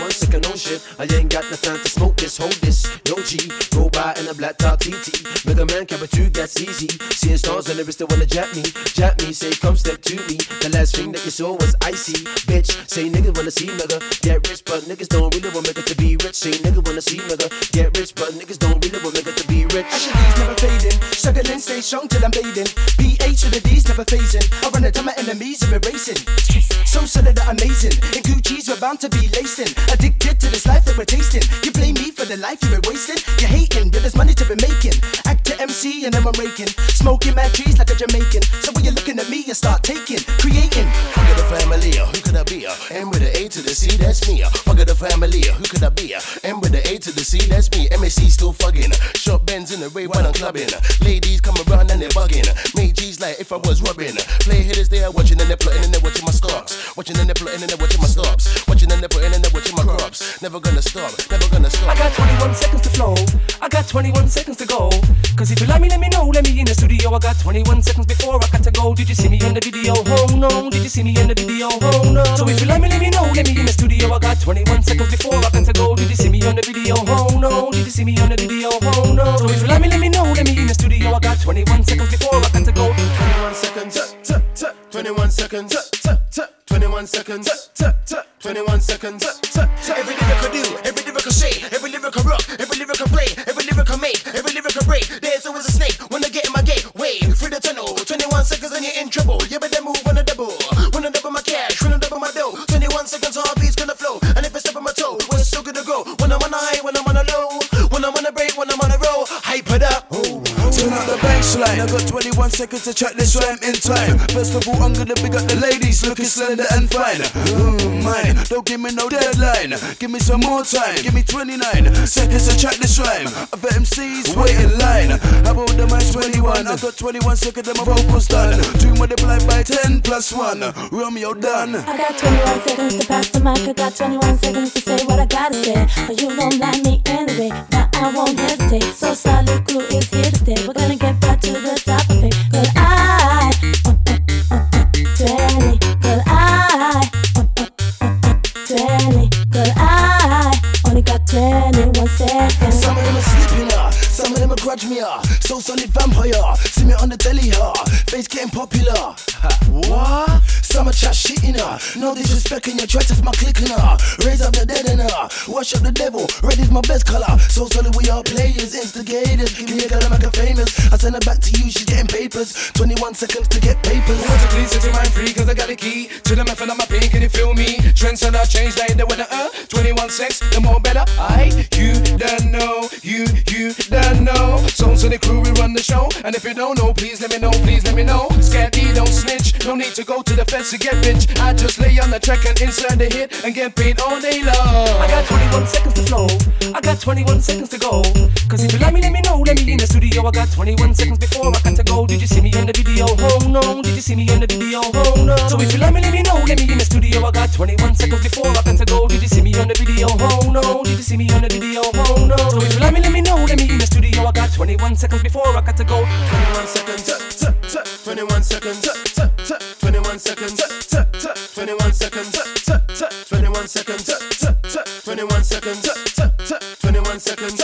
21 second, oh shit. I ain't got the time to smoke this, hold this. Yo G, go by in a black top TT. Mega Man, Kappa 2, that's easy. Seeing stars on the wrist, they wanna jap me, say come step to me. The last thing that you saw was icy. Bitch, say niggas wanna see nigga get rich, but niggas don't really want nigga to be rich. Say niggas wanna see nigga get rich, but niggas don't really want nigga to be rich. These never fading, struggling, stay strong till I'm fading. BH to the D's never phasing. I run it to my enemies are erasing. So solid that amazing. In Gucci's we're bound to be lacing. Addicted to this life that we're tasting. You blame me for the life you've been wasting. You're hating, but there's money to be making. Actor MC and then I'm raking. Smoking mad trees like a Jamaican. So when you're looking at me, you start taking, creating. Fuck the family, who could I be? M with the A to the C, that's me. Fuck the family, who could I be? M with the A to the C, that's me. MSC still fucking. Short Benz in the Ray when I'm clubbing. Ladies come around and they're bugging. Make G's like if I was robbing. Play hitters they are watching and they're plotting and they're watching my stocks. Watching and they're plotting and they're watching my stops. Watching and they're plotting and they're watching my crops. Never gonna stop, never gonna stop. I got 21 seconds to flow. I got 21 seconds to go. Cause if you like me, let me know. Let me in the studio. I got 21 seconds before I got to go. Did you see me in the video? Oh no. Did you see me in the video? Oh no. So if you like me, let me know. Let me in the studio. I got 21 seconds before I got to go. Did you see me on the video? Oh no. Did you see me on the video? Oh no. So if you like me, let me know. Let me in the studio. I got 21 seconds before I got to go. 21 seconds, 21 seconds, 21 seconds, 21 seconds. Every lyric I do, every lyric I say, every lyric I rock, every lyric I play, every lyric I make, every lyric I break. There's always a snake when I get in my gate. Way through the tunnel, 21 seconds and you're in trouble. You better move on a double. Wanna double my cash, wanna double my dough. 21 seconds, heartbeat's gonna flow. And if I step on my toe, we're still gonna go. When I'm on a high, when I'm on a low, when I'm on a break, when I'm on a roll, hype it up. Turn out the baseline. I got 21 seconds to track this rhyme in time. First of all, I'm gonna big up the ladies looking slender and fine. Mine, don't give me no deadline. Give me some more time. Give me 29 seconds to track this rhyme. Other MCs wait in line. How old am I? 21. I got 21 seconds and my vocals done. 2 multiplied by 10 plus 1. Romeo done. I got 21 seconds to pass the mic. I got 21 seconds to say what I gotta say. But you don't like me anyway. Now I won't hesitate. So solid crew is here to stay. We're gonna get back to the top of it. Cause I 20. Cause I 20. Cause I only got 21 seconds. Some of them are sleeping, some of them are grudge me, so solid vampire. See me on the telly, face getting popular. What? Some are chat shitting, no disrespect in your try to my clicking, raise up the dead and wash up the devil. Red is my best color, so solid we are players, instigators. Give me a girl and make her famous. I send her back to you, she's getting papers. 21 seconds to get papers. Want to please set your mind free, cause I got the key to the method of my pain, can you feel me? Trends are not changed like the weather, 21 sex, the more better. You don't know, you don't know. Songs of the crew, we run the show. And if you don't know, please let me know, please let me know. Scatty, don't snitch, no need to go to the fence to get rich. I just lay on the track and insert the hit and get paid all day long. I got 21 seconds to flow. I got 21 seconds to go. Cause if you like me, let me know. Let me in the studio. I got 21 seconds before I got to go. Did you see me in the video? Oh no. Did you see me in the video? Oh no. So if you like me, let me know. Let me in the studio. I got 21 seconds before I got to go. Did you see me on the video? Oh no. Did you see me on the video? Oh no. So if you like me, let me know. Let me in the studio. I got 21 seconds before I got to go. 21 seconds, 21 seconds, 21 seconds, 21 seconds, 21 seconds, 21 seconds, 21 seconds.